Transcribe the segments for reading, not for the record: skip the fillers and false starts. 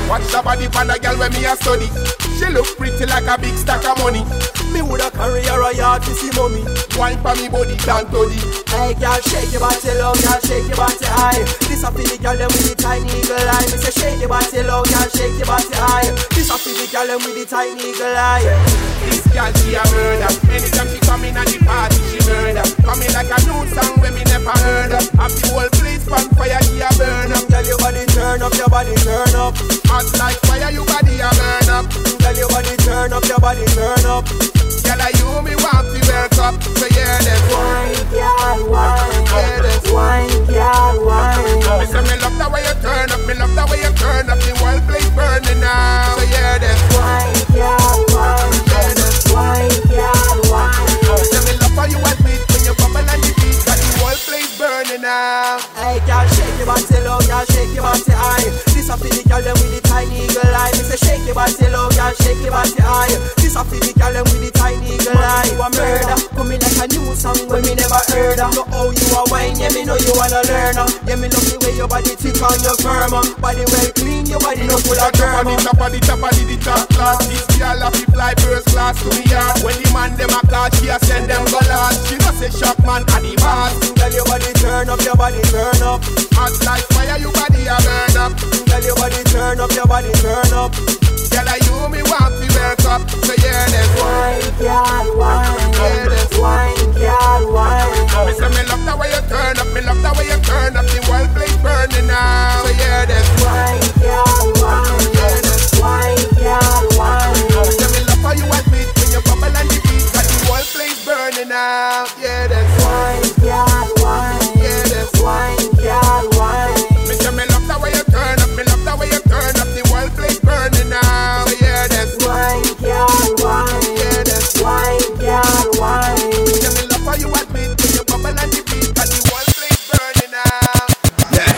Watch the body for the girl when me a study. She look pretty like a big stack of money. Me woulda carry her a yard to see mommy. Wine for me body down to the. Hey girl, shake your body low, girl, shake your body high. This a for the girl them with the tiny eagle eye. Me say shake your body low, girl, shake your body high. This a for the girl them with the tiny eagle eye. This girl she a murder. Anytime she come in at the party she murder. Coming like a new song when me never heard of. Have the whole place on fire, she a burn up. Girl, your body turn up, your body turn up. Hot like fire, your body a burn up. Girl, your body turn up, your body turn up. Girl, you me want to work up. So yeah, that's wine, girl, wine. Yeah, that's wine, girl, wine. Me say me love the way you turn up. Me love the way you turn up. The whole place burning now. So yeah, that's wine, girl, wine. Yeah, that's wine, girl, wine. Me say me love how you admit when you bubble and the beat. Got the whole place burning now. Hey, girl, shake your body low, girl, shake your body high. This a for the girl them with the tiny eagle eye. Me say shake your body low, girl, shake your body high. This a for the girl them with the tiny eagle eye. You a murder, coming like a new song when me never heard of. Know how you a wine, yeah me know you wanna learn. Yeah me love the way your body thick and your firm. Body well clean, your body no full of germ. Top of the top of the top class. This girl have to fly first class to me yard. When the man them a call, she a send them gallant. She no say shock man at the boss. Girl your body turn up, your body turn up. Hot like fire, your body a burn up. Girl your body turn up, your body turn up. Girl you me want to work up. So yeah, that's wine, girl, wine. Yeah, that's wine, girl, wine. Me say me love the way you turn up. Me love the way you turn up. The whole place burning now. So yeah, that's wine, girl, wine. Yeah, that's wine, girl, wine. Me say me love how you admit when you bubble and the beat. Got the whole place burning now. Yeah, that's wine, girl, wine. Yeah, that's wine, girl, wine. Me say me love the way you turn up. Me love the way you turn up. The whole place burning now. So yeah, that's wine, girl, wine. Yeah, that's wine, girl, wine. Me say me love how you admit when you bubble and the beat. Got the whole place burning now. Yeah,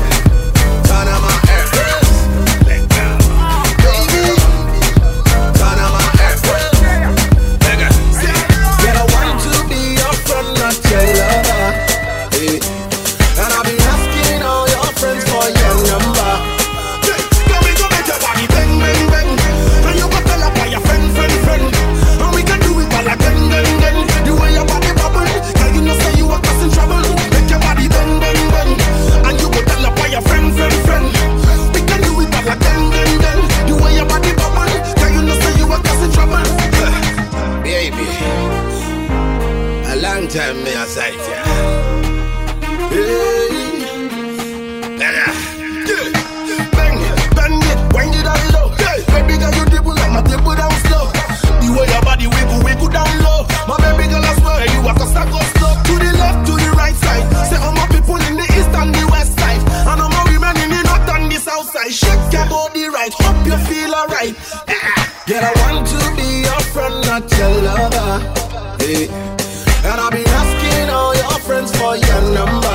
turn on my air, let go, baby. Turn on my air, let go. Get a want to be your friend, not your lover. Hey. And I've been asking all your friends for your number. Go make your body bang, bang, bang. And you go tell up by your friend. And we can do it all again, then. The way your body bubble, girl, you know say you are causing trouble. Make your body bang, bang, bang. And you go tell up by your friend. We can do it all again, then. The way your body bubble, girl, you know say you are causing trouble. Baby, a long time me aside ya. Hey, bang it, wind it down low. Baby girl, you dribble like my dribble down slow. The way your body wiggle down low. My baby girl, I swear you are cause I go slow. To the left, to the right side. Say all my people in the east and the west side. And all my women in the north and the south side. Shake your body right, hope you feel alright. Girl, I want to be your friend, not your lover. Hey. And I've been asking all your friends for your number.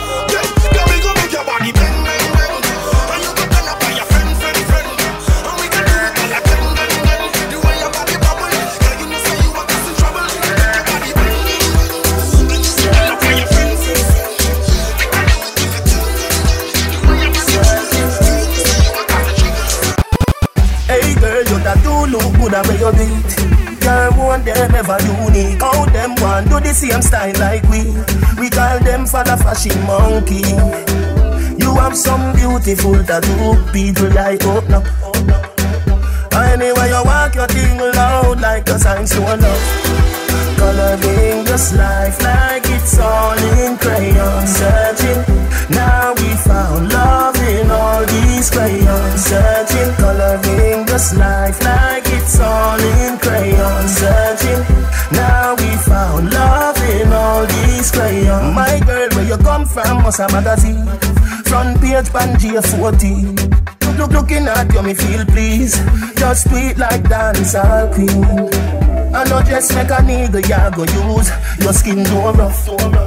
Go make your body bang, bang, bang. And you go tell up by your friend. And we can do it all again, then. The way your body bubble, girl, you know say you are causing trouble. Make your body bang, bang, bang. And you go tell up by your friend. We can do it all again, the way your body bubble, girl, you know say you are causing trouble. Hey girl, you that do look good at where you beat. Girl, want them ever unique. How them want do the same style like we. We call them for the fashion monkey. You have some beautiful tattoo. People like open up. Anyway you walk your thing loud like a sign so love. Coloring this life like it's all in crayon. Searching, now we found love in all these crayons. Searching, coloring this life like it's all in crayon. Searching, now we found love in all these crayons. My girl, where you come from, must a magazine. Front page, Pangea 14. Looking at you, me feel please. Just sweet like dancehall queen. I know just make a nigga ya go use. Your skin so rough.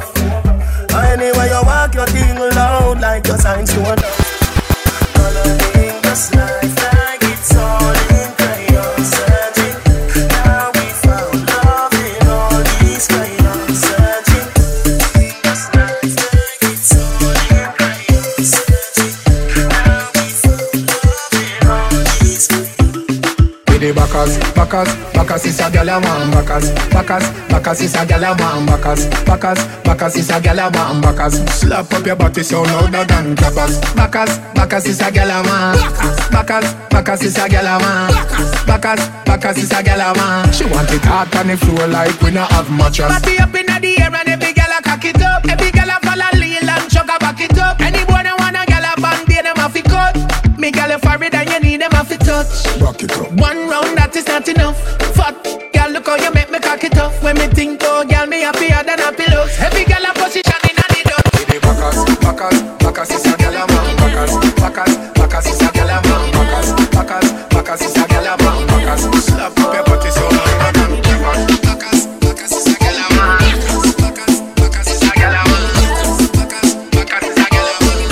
Anyway you walk your thing loud like your sign so rough. Coloring this life like it's all in crayon. Searching, now we found love in all these crayons. Searching, this life like it's all in crayon. Searching, now we found love in all Bacchus, Bacchus, Bacchus is a gal a man. Bacchus, Bacchus, Bacchus is a gal a man. Bacchus, Bacchus, Bacchus is a gal a man. Bacchus, slap up your body so louder than clappers. Bacchus, Bacchus is a gal a man. Bacchus, Bacchus is a gal a man. Bacchus, Bacchus is a gal a man. She want it hard on the floor like we not have mattress. Party up in the air and every gal a cock it up. Every gal a follow lean and chuck a back it up. Any boy that want a gal a band, they them have to cut. Me gal a forehead and you need them have to touch. Back it up. One round that is not enough. Fat gal, look how you make me cock it off. When me think, oh gal, me happier than happy looks. Every gal a position in a the dot. Bacchus, Bacchus, Bacchus is a gal a man. Bacchus, Bacchus, Bacchus is a gal a man. Bacchus, Bacchus, Bacchus is a gal a man. Bacchus, slap up your body so louder than clappers. Bacchus, Bacchus is a gal a man. Bacchus, Bacchus is a gal a man. Bacchus, Bacchus is a gal a man.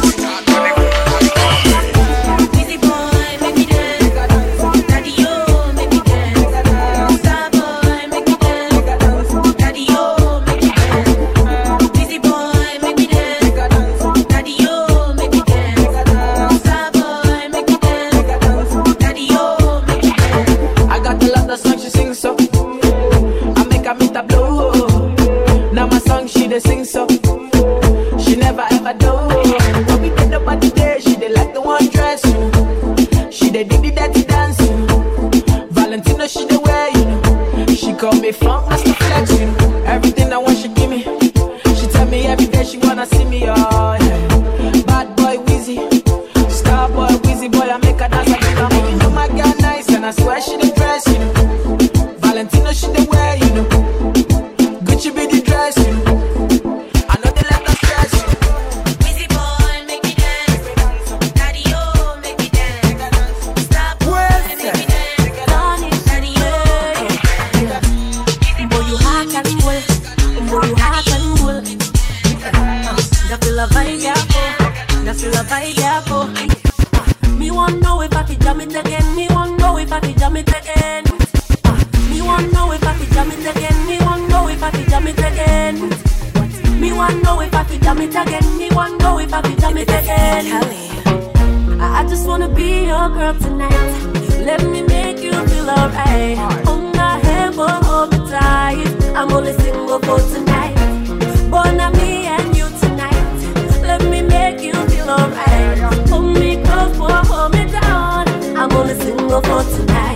Busy boy, make me dance. Daddy, oh, make me dance. Star boy, make me dance. Daddy, oh, make me dance. Busy boy, make me dance. Daddy, oh, make me dance. Star boy, make me dance. Daddy, oh, make me dance. I got a lot of songs she sings so I make her meet a blow. Now my song she dey sing so she never ever do. When we did nobody there, she dey like the one dress. She dey do the dirty dance. Valentino she dey wear, you know. She call me funk master flex, you know. Everything I want she give me. She tell me every day she wanna see me, oh yeah. Bad boy Weezy, star boy Weezy boy, I make her dance like you know. You know my girl nice and I swear she dey dress, you know. Valentino she dey wear, you know. Gucci be the dress, you know. I know they let us stress, you know. Busy boy, make me dance. Daddy, oh, make me dance. Star boy, make me dance. Daddy, oh. Boy, you hot and cool. Boy, you hot and cool. You feel a vibe, yeah, oh. You feel a vibe, yeah, oh. Me want know if I fi jam it again. Me want know if I fi jam it again. Me want know if I fi jam it again. Me want know if I fi jam it again. Me want know if I fi jam it again. Me want know if I fi jam it again. I just wanna be your girl tonight. Let me make you feel alright. Hold my hand, but hold me tight. I'm only single for tonight. But not me and you tonight. Let me make you feel alright. Hold me close, but hold me down. I'm only single for tonight.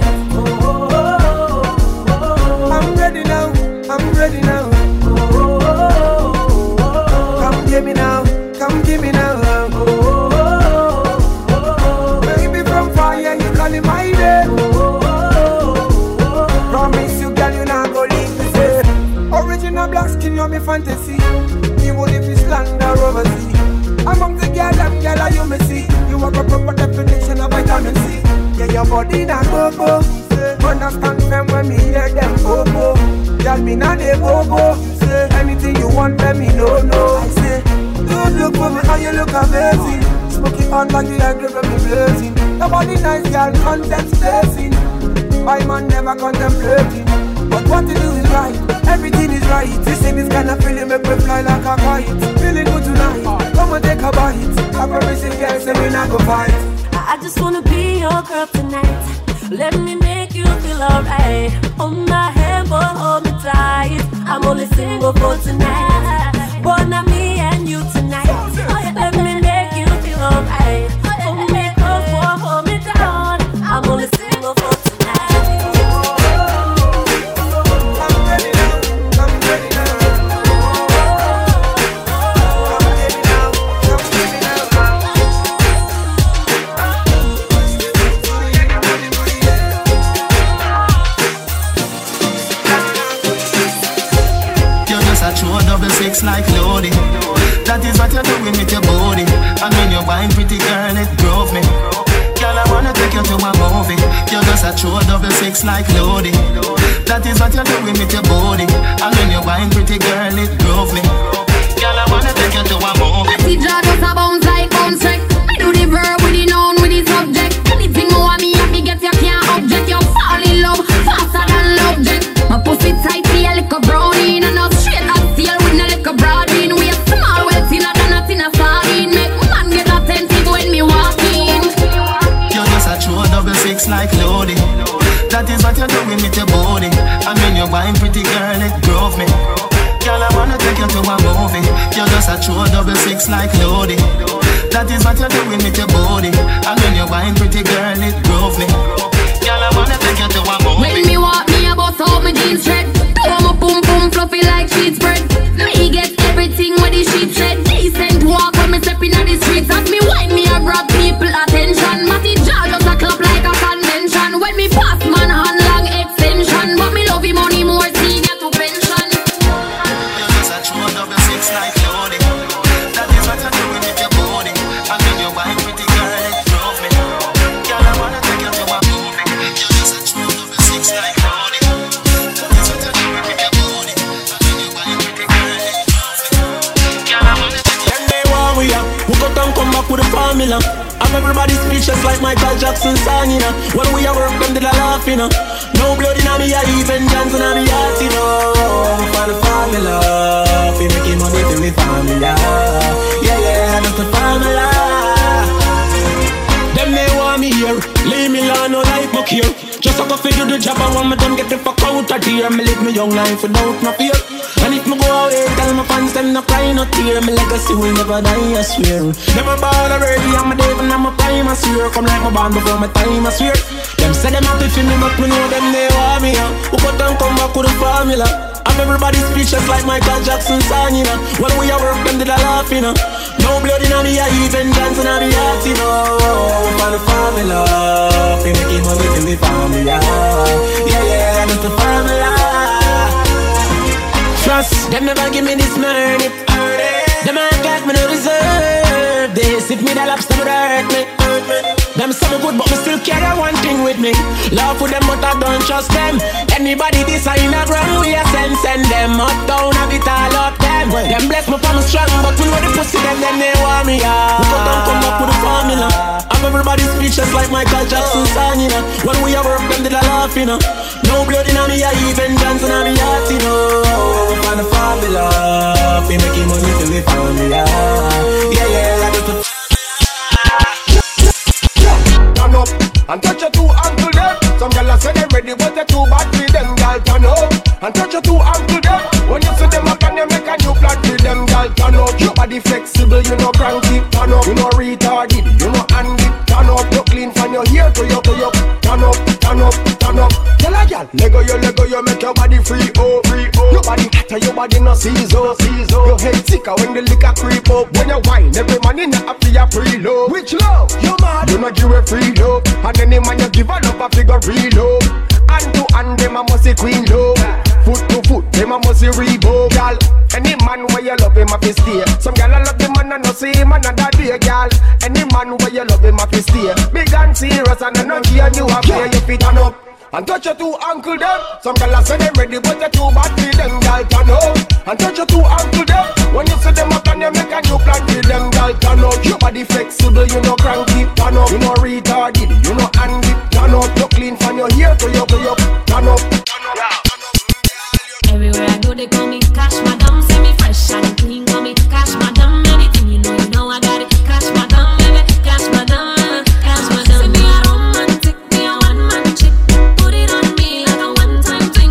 I'm ready now, I'm ready now. Come get me now, come get me now. Baby from fire, you calling my name. Promise you, girl, you not go leave me safe. Original black skin, you're my fantasy. Me would if you slander overseas. Among the girl, them girl, you me see. You have a proper definition of vitamin C. Yeah, your body na go-go. Understand them when me hear them go-go. Girl, me na de go-go. Say anything you want, let me know, no. I say, don't look for me how you look amazing. Smoking on like the egg, when me blazing. Nobody nice, girl, content spacing. My man never contemplating. But what to do is right, everything is right. You see this kind of feeling make me fly like a kite. Feeling good tonight, come and take a bite. I promise you, girl, say we not go fight. I just wanna be your girl tonight. Let me make you feel alright. Hold my hand, but hold me tight. I'm only single for tonight. But not me and you tonight. Let me make you feel alright. Hold me close, but hold me down. I'm only single for tonight. I'm ready now, I'm ready now. Come get me now, come get me now. You're just a true 666 like Lodi. That is what you're doing with your body. And when you wine, pretty girl, it drove me. Girl, I wanna take you to a movie. You're just a true 666 like Lodi. That is what you're doing with your body. And when you wine, pretty girl, it drove me. Girl, I wanna take you to a movie. I see jaw just a bounce like bounce check. I do the verb with the noun with the subject. Anything you want me, I me get you can't object. You fall in love faster than love jet. My pussy tight, feel like a brownie. And a straight up steel with no like a broad in. We a small well thinner than a thinner sardine. Make man get attentive when me walk in. You're just a true 666 like Lodi. pretty girl, it drove me. Girl, I wanna take you to a movie. You're just a true 66 like Lodi. That is what you're doing with your body. And when you wine, pretty girl, it drove me. Girl, I wanna take you to a movie. When me walk, me a bust out my jeans red. Throw my pum pum fluffy like sheet spread. Me get everything when the sheet said. Decent walk when me step in the streets. As me wine, me a grab people attention. Matty jaw just a clap like a convention. When me pass man hand long extension. But me love him money more senior to pension. Just a true 66 like Lodi. That is what you're doing with your body. And when you wine, pretty girl, it drove me. Girl, I wanna take you to a movie. You're just a true 66 like Lodi. That is what you're doing with your body. And when you wine, pretty girl, it drove me. Girl, I wanna take you to a movie. We got and come back with a formula. I'm everybody speechless like Michael Jackson song, you know. When we are work, them did a laugh, you know. No blood in me, I even Johnson on me heart, you know. For the formula, we making money for the formula. Yeah, that's the formula. Them they want me here, leave me alone, no life book here. Just a go fi do the job, I want me done get the fuck out of here. Me live my young life without no fear. And if me go away, tell my fans them no cry, no tear. My legacy will never die, I swear. Never ball already, I'm a devil, I'm a prime, I swear. Come like my band before my time, I swear. Them say them happy for me, but me know them they want me, yeah. Who got them come back with a formula? I'm everybody speechless like Michael Jackson song, you know. When we are work, them did a laugh, you know. No blood in me, I even Johnson on me heart, you know. For the formula, we making money for the formula. Yeah, that's the formula. Trust, them never give me this money. Them act like me no deserve this. If me the lobster would hurt me. Them some good but me still carry one thing with me. Love for them but I don't trust them. Anybody design a brand we a send them up down a bit all up them. Them bless me for me strong but we know the pussy them then they want me out. We got them come back with the formula. I'm everybody speechless like Michael Jackson song, you know. When we a work them did a laugh, you know. No blood in me, I even Johnson on me heart, you know. For the formula, we making money for the formula. Yeah, like the turn up and touch your two ankle them. Some gyal say they ready but they too bad for them. Gyal turn up and touch your two ankle them. When you see them up and they make a new plan for them. Gyal turn up, your body flexible, you know cranky. Turn up, you know retarded, you know handy. Turn up, you clean from your hair to your turn up, turn up, turn up. Tell a gyal, lego you make your body free, oh free, oh. Your body hotter, your body no season. Your head sicker when the liquor creep up. When you wine, every man in the happy a free love. Which love? You mad? You know give a free love. And any man you give a love a figure real love. Hand to hand them a must say queen love. Foot to foot them a must say rebound. Girl, any man where you love him a fi stay. Some girl I love the man and no see him another day. Girl, any man where you love him a fi stay. Big and serious and I no care you a play. You fit turn up and touch your two ankle them. Some girl say them ready but they too bad for them. Girl turn up and touch your two ankle them. When you see them up and you make a new plan for them. Girl turn up, your body flexible, you know cranky. Turn up, you know retarded, you know handy. Turn up, you clean from your hair to your turn up. Everywhere I go they call me Cash Madam. Say me fresh and clean, call me Cash Madam. Anything you know I got it. Cash Madam, baby, Cash Madam, Cash Madam. Say me a romantic, me a one man chick. Put it on me like a one time thing.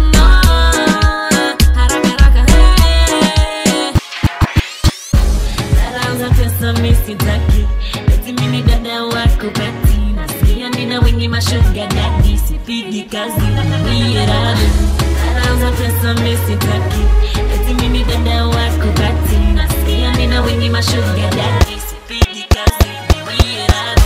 Haraka, hey. Naraanza pesa misitaki. Eti mimi dada wako pati. Nasikia nina wengi mashuga daddy. Sipigi kazi na mie rabi. Naraanza pesa misitaki. Eti mimi dada wako pati. Nasikia nina wengi mashuga daddy. Sipigi kazi na mie rabi.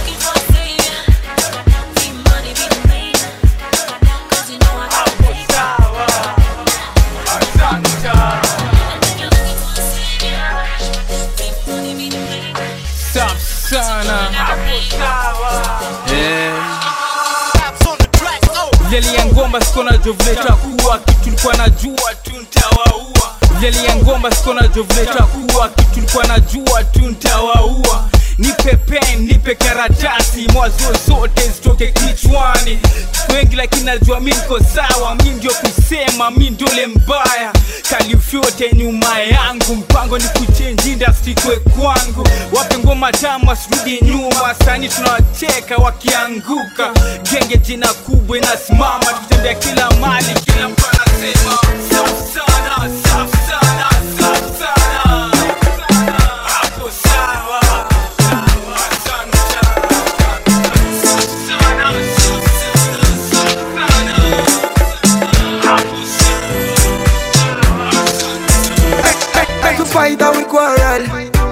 Leli ya ngomba sikona jovleta kuwa kitu tulikuwa najua tu nitawaua. Leli ya ngomba sikona jovleta kuwa kitu tulikuwa najua tu nitawaua. Nipe pen, nipe karatasi, mwazo zote zitoke kichwani. Wengi lakini najua mimi niko sawa, mimi ndio kusema, mimi ndio le mbaya. Kalifyote nyuma yangu, mpango ni kuchange industry kwe kwangu. Wape ngoma tamu asirudi nyuma, sani tunawacheka wakianguka. Genge jina kubwa inasimama, tutembea kila mali, kila mpana. Fight and we quarrel,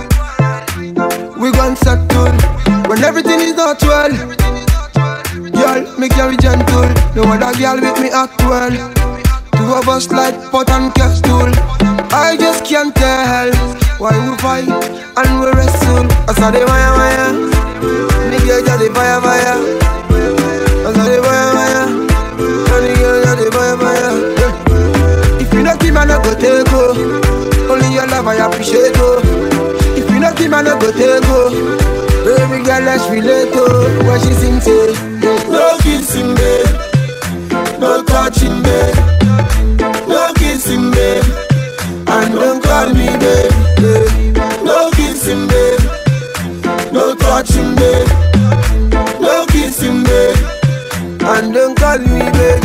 we gon' settle when everything is not well. Girl, me carry gentle, no other girl with me act well. Two of us like pot and castle. I just can't tell why we fight and we wrestle. I saw the fire, me girl got the fire. I saw the fire, and the girl got the fire. If you not keep man, I go take go. Only your love I appreciate, oh. If you not keep man, I go take, oh. Baby girl, let's relate, oh. When she sings, say, no kissing, babe. No touching, babe. No kissing, babe. And don't call me, babe. No kissing, babe. No touching, babe. No kissing, babe. And don't call me, babe.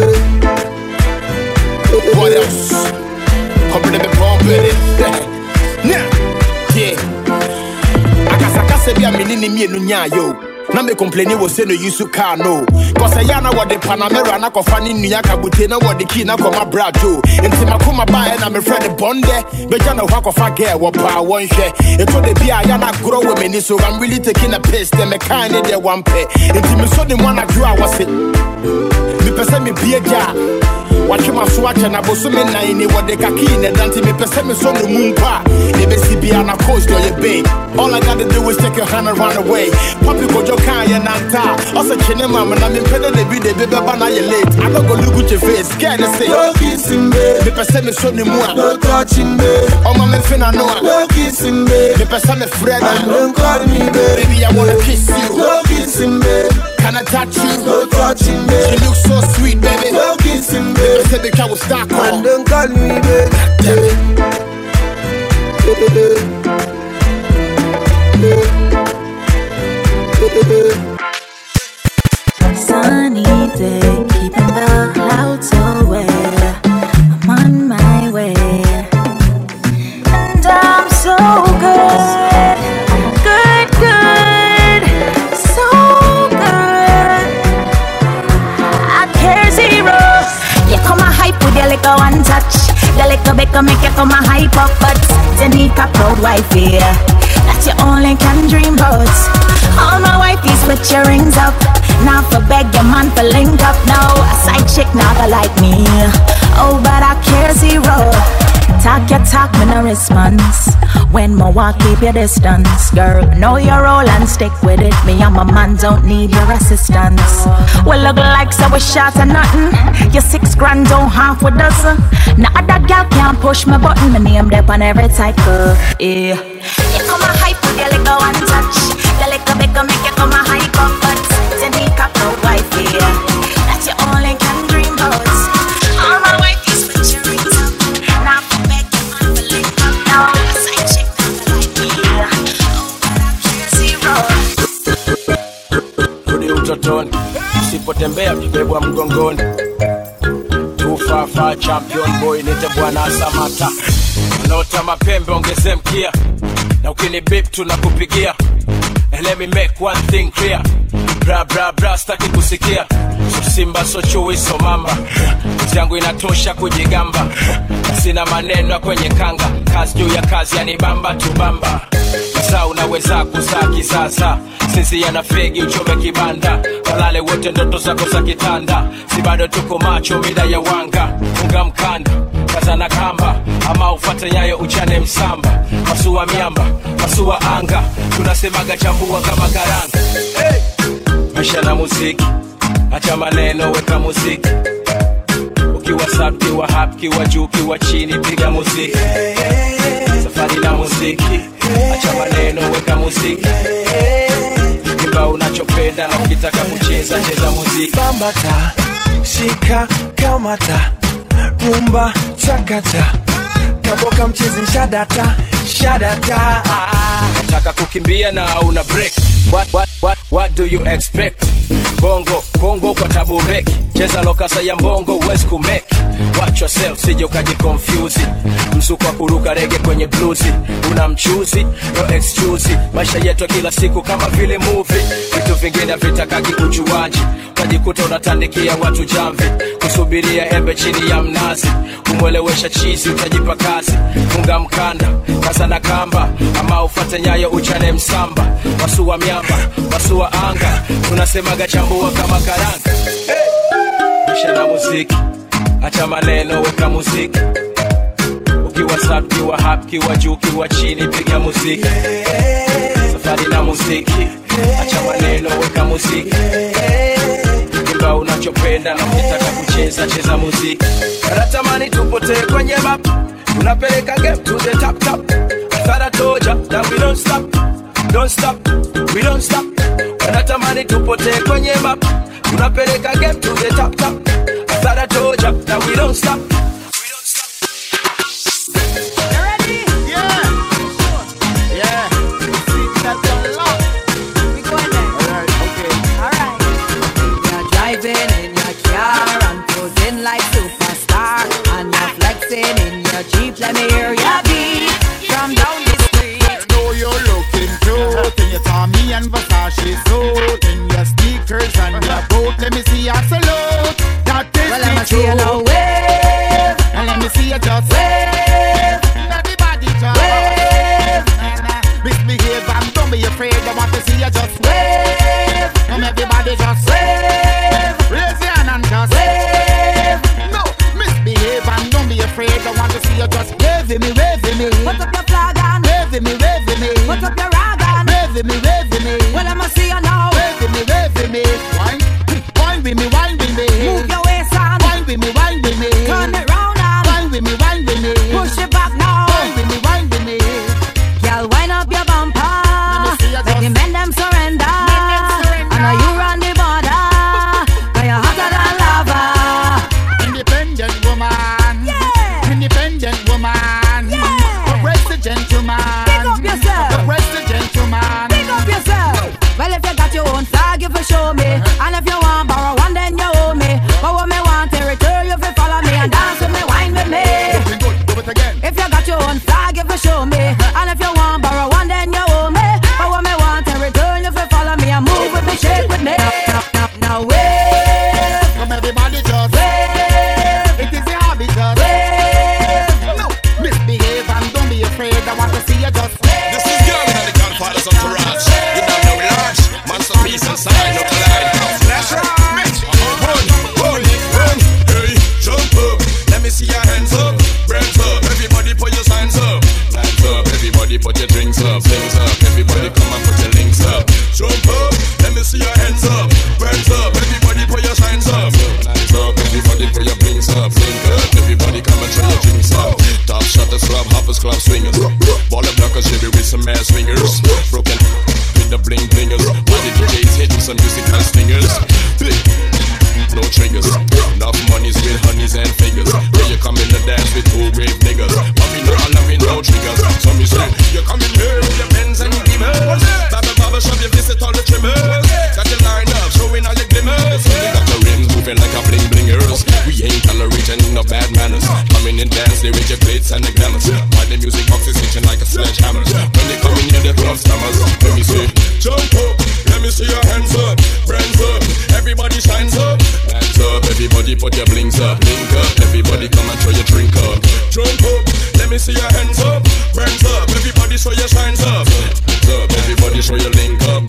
What else? Come to me pump it. Yeah. Akasa be a minini me nunya yo. Na me complain was say no use car no. Cause I yana what the Panamera na ko fani nuya kabute na what the key na ko my brado. Enti makoma ba na me friend bonde. Be jana wa ko fa girl wo pa won hwe. E to the bia yana grow with me so I'm really taking a piss them me kind of the one pay. Enti me so the one I grew I was it. Me person me be a ja. Watch my swatch and I was swimming in what the kaki and Dante me percent on the moon pa. Never see be on a coast or your bay. All I gotta do is take your hand and run away. Poppy go your car and Nanta. Also, Chinema, and I'm in pedal the video, baby, but now you're late. I don't go look at your face, scared to say, no kissing, babe. The percent is on the moon, no touching, babe. Oh, my man, I know, no kissing, babe. The percent is Fred, and don't call me, babe. Baby, I wanna kiss you, no kissing, babe. Can I touch you? No touching, babe. You look so sweet, baby. No kissing, babe. I said the car was stuck on. And don't call me, babe. Sunny day, keeping the clouds away. I'm on my way, and I'm so good, so good. I care zero. You come a hype with your little one touch. The little baker make you come a hype up, but you need a proud wife here. That you only can dream about. All my wifeys put your rings up. Now for beg your man for link up. Now a side chick never like me. Oh, but I care zero. Talk your talk, me no response. When my walk, keep your distance. Girl, know your role and stick with it. Me and my man don't need your assistance. Well, look like so we shot or nothing. Your 6 grand don't half a dozen. Now that gal can't push my button. My name there on every cycle. Yeah. You come a hype with your little one touch. The little bigger make you come a hype up, but you need a pro wife here. That you only can dream about. All my wifeys put your rings up. Now for beg your man for link up. Now a side chick never like me. Oh, but I care zero. Kudi utoton, usipotembea kibebwa mgongoni. Too far champion boy nite bwana Samata. Unaota mapembe ongeze mkia. Na ukini bip tunakupigia. And let me make one thing clear. Bra staki kusikia. So simba so chui so mamba. Yangu inatosha kujigamba. Sina maneno kwenye kanga. Kazi juu ya kazi yanibamba tubamba. Sasa unaweza kuzaa kisasa. Sisi yana fegi uchome kibanda. Walale wote ndoto zako za kitanda. Si bado tuko macho mida ya wanga. Funga mkanda, kaza na kamba. Ama ufate nyayo uchane msamba. Masua miamba, masua anga. Tunasemaga chambua kama karanga. Hey! Maisha na muziki. Acha maneno weka muziki. Ukiwa sub, kiwa hap, kiwa juu, kiwa chini, piga muziki. Safari na muziki. Acha maneno weka muziki. Imba unachopenda na ukitaka kucheza cheza muziki. Bambata, shika, kamata, rumba, chakata, kaboka mchezi shadata. Nataka kukimbia na una break. What do you expect? Bongo bongo kwa tabu meki. Cheza lokasa ya mbongo uwezi kumeki. Watch yourself sije ukaji confuse. Msuko wa kuruka rege kwenye bluesi. Una mchuzi, no excuse. Maisha yetu kila siku kama vile movie. Vitu vingine vitakaki ujuaji. Utajikuta unatandikia watu jamvi. Kusubiria embe chini ya mnazi. Kumwelewesha chizi utajipa kazi. Funga mkanda, kasa na kamba. Ama ufate nyayo uchane msamba. Wasua miamba, wasua anga. Tunasemaga chambua kama karanga. Bisha na muziki, acha maneno weka muziki. Ukiwa slap, kiwa hap, kiwa juu, kiwa chini piga muziki. Safari na muziki, acha maneno weka muziki. Imba unachopenda na ukitaka kucheza cheza muziki. Natamani tupotee kwenye map. Tunapeleka game to the top top. Thought I told ya that we don't stop. Don't stop, we don't stop. Natamani tupotee kwenye map. Tunapeleka game to the top top. I thought I told ya that we don't stop. We don't stop. You ready? Yeah. Yeah. See that's a lot. We going there. Alright, okay. Alright. You're driving in your car and posing like superstar, and you're flexing in your Jeep. Let me hear your beat from down the street. I know you're looking cute in your Tommy and Versace suit, in your sneakers and your boot. Let me see your salute. That is well, I'ma see you now wave, and let me see you just wave. Everybody just wave. Misbehave and don't be afraid. I want to see you just wave. And everybody just wave. Raise your hand and just wave. No, misbehave and don't be afraid. I want to see you just wave me, wave me. Put up your flag and wave me, wave me. Put up your rag and wave me, wave me. Well, I'ma see you now. Wave me, wave me. Wine with me, wine with me. Move your waist and wine with me, wine with me. Turn it round and wine with me, wine with me. Push it back now. Wine with me, wine with me. Girl, wind up your bumper. Let the men them surrender. I know you run the border. Cause you're hotter than lava. Independent woman. Yeah. Independent woman. Yeah. Oppress the gentleman. Pick up yourself. Oppress the gentleman. Pick up yourself. Well, if you got your own flag, you for show me. And if you want borrow one, then you owe me. But what me want to return, you for follow me and dance with me, wine with me. Do it again. If you got your own flag, you for show me. And if you want borrow one, then you owe me. But what me want to return, you for follow me and move with me, shake with me. Now wave. Come everybody just wave. It is a hobby just wave. No, misbehave and don't be afraid. I want to see you just wave. This is Gavin and the Godfathers of Taraj. You don't know large, monster peace inside, no collide. That's right. Run, hey, jump up. Let me see your hands up, hands up. Everybody put your signs up, hands up. Everybody put your drinks up, things up. Everybody come and put your links up. Jump up, let me see your hands up, hands up. Everybody put your signs up, hands up. Everybody put your blinks up, link up. Everybody come and try your drinks up. Top shutters, club hoppers, club swingers. Ball of blockers, shady with some ass swingers. Broken with the bling blingers. While the DJs hitting some musical stingers. No triggers, enough money's with honeys and figures. Here you come in the dance with two brave niggas. Mommy no, I'm loving no triggers. So me say, you come in here with your pens and your beamers. Baba shop, you visit all the trimmers. Got your line up, showing all your glimmers. You got your rims moving like a bling blingers. We ain't tolerating no bad manners. Coming in dance, they with your plates and the glamours. While the music box is hitting like a sledgehammer. When they come in here, they throw stammers. Let me say, jump up, let me see your hands up, brands up. Everybody shines up. Hands up, everybody put your blinks up, link up. Everybody come and throw your drink up. Jump up, let me see your hands up, hands up. Everybody show your shines up. Hands up, everybody show your link up.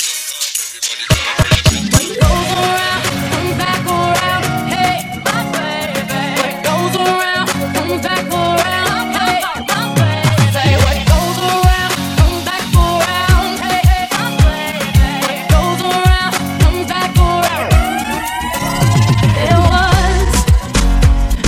What goes around, comes back around. Hey, my baby. What goes around, comes back around. Hey, my baby. Say what goes around, comes back around. Hey, my baby. What goes around, comes back around. There was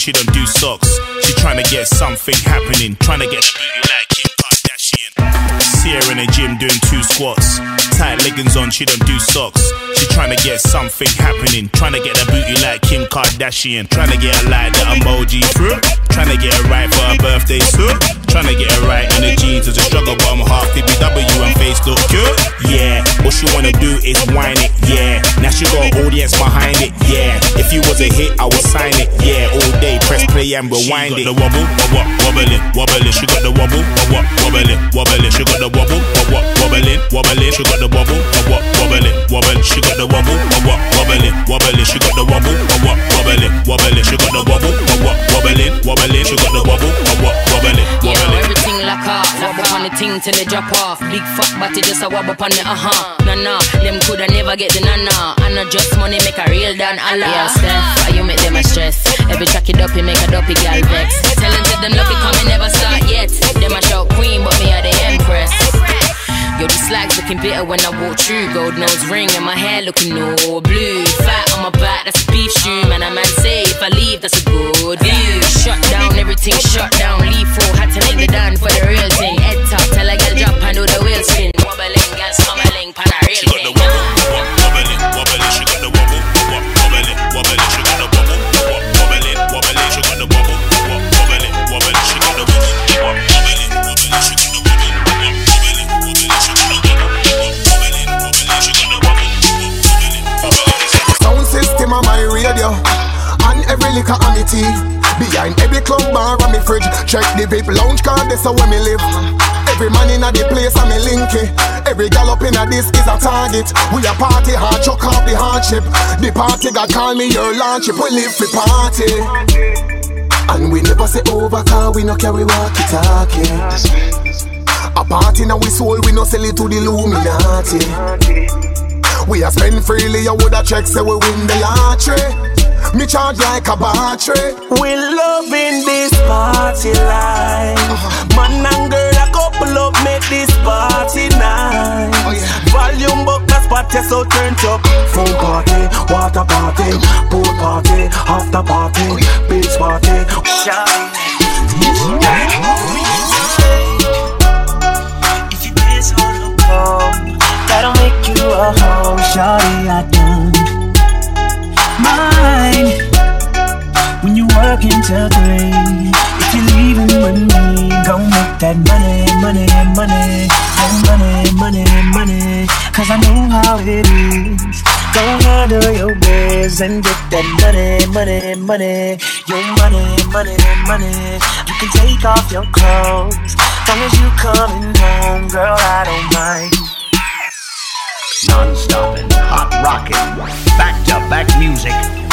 she don't do socks. She tryna get something happening, tryna get a booty like Kim Kardashian. See her in the gym doing 2 squats. Tight leggings on, she don't do socks. She tryna get something happening, tryna get a booty like Kim Kardashian. Tryna get her like the emoji through, tryna get her right for her birthday soon. Tryna get her right in the jeans as a struggle, but I'm half BBW and face look good. Yeah, what she wanna do is whine it, yeah. Now she got an audience behind it, yeah. If you was a hit, I would sign it, yeah. All day, press play and rewind it. She got the wobble, wobbling, wobbling. She got the wobble, wobbling, wobbling. She got the wobble, wobbling, wobbling. She got the wobble, wobbling, wobbling. She got the wobble, wobbling, wobbling. She got the wobble, wobbling, wobbling. She got the wobble, wobbling, wobbling. She got the wobble, wobbling, wobbling. Everything lock off, wobble on the ting till they drop off. Big fuck body just a wobble on the Nah, them coulda never get the nah. And not just money make a real dan Allah. Yeah, Steph, you make them a stress. Every track it up, you make a dopey gal vex. Tell them to them lucky come and never start yet. Them a shout queen, but me are the empress. Yo, the slags looking bitter when I walk through. Gold nose ring and my hair looking all blue. Fat on my back, that's a beef shoe. Man, a man say if I leave, that's a good view. Shut down, everything shut down. Leave 4, had to link the down for the real thing. Head top, tell a girl drop and do the wheel spin. Wobbling, girl stumbling, pan a real thing. She got the wobble, wobbling, wobbling. She got the wobble, wobbling, wobbling. She got the wobble, wobbling, wobbling. She got the wobble, wobbling, wobbling. She got the wobble, wobbling, wobbling. She got the sound system on my radio and every liquor on the tea. Behind every club bar on me fridge, check the VIP lounge card, that's where me live. Every man in a the place I'm a linky. Every gal up in a this is a target. We a party hard, chuck off the hardship. The party God call me your launch. We live for party, and we never say over cause we no carry walkie-talkie. A party now we soul, we no sell it to the Illuminati. We a spend freely, you woulda check say we win the lottery. Me charge like a battery. We loving this party life. Man and girl a couple up, make this party nice. Volume book a spot, yes, so turn up. Full party, water party, pool party, after party, beach party. If you dance on the come, that'll make you a home, shawty, I don't mind when you work until 3. If you're leaving with me, go make that money, money, money. Oh, money, money, money. Cause I know how it is. Go handle your biz and get that money, money, money. Your money, money, money. You can take off your clothes, long as you coming home, girl, I don't mind. Non-stopping, hot rockin', back-to-back music.